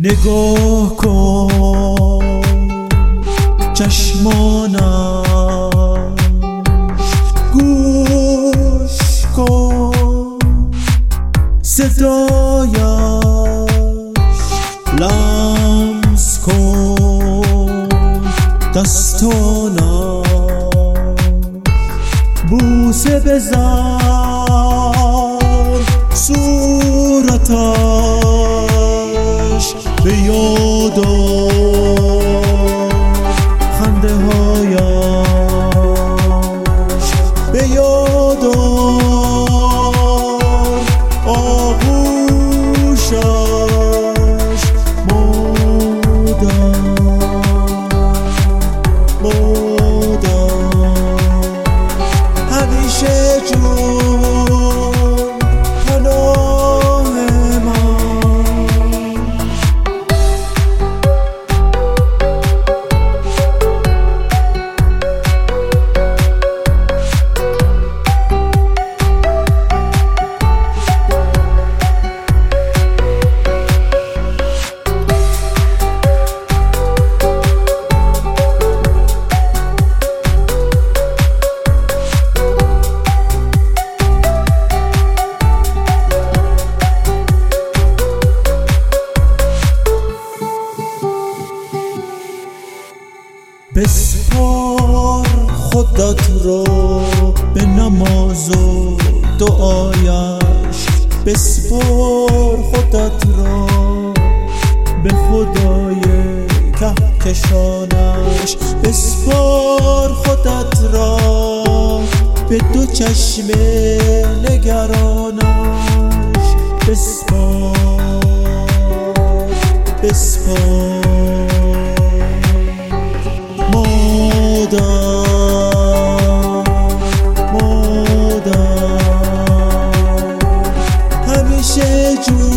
نگاه کن چشمانم، گوش کن صدایش، لمس کن دستانم، بوسه بزن صورتش، به یاد خنده هایش، به یاد آغوشش، مادر همیشه جون پناه من. بسپار خودت را به نماز و دعایش، بسپار خودت را به خدای کهکشانش، بسپار خودت را به دو چشم نگرانش، بسپار مادر همیشه جون